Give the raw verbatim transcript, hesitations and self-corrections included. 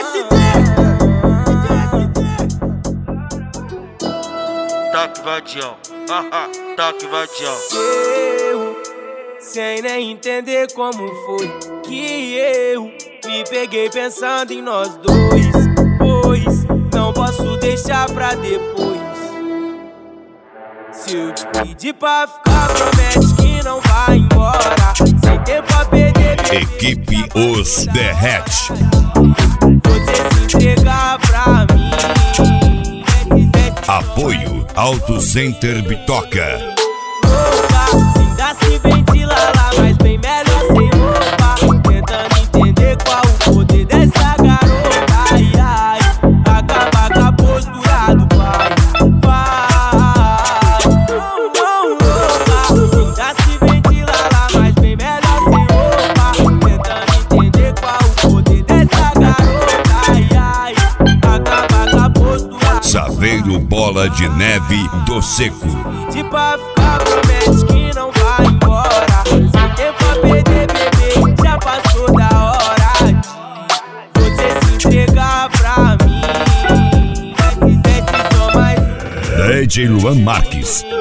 Toque vadião, haha, toque vadião. Eu, sem nem entender como foi que eu me peguei pensando em nós dois. Pois não posso deixar pra depois. Se eu te pedir pra ficar, promete que não vai embora. Sem tempo a perder, Equipe Os Derrete. você se entregar pra mim. Apoio Auto Center Bitoca. Louca, ainda se ventila lá, mas bem melhor sem roupa. Tentando entender qual o poder dessa garota. Ai, ai, acaba com a postura do pai. Vai, não, não, louca, ainda se ventila lá, mas bem melhor sem roupa. Tentando entender qual o poder dessa garota. Ai, ai, acaba com a postura. Saveiro Bola de Neve do Seco. De pra ficar, promete que não vai embora. Sem tempo a perder, bebê, já passou da hora de você se entregar pra mim. Esse som mais D J Luan Marques.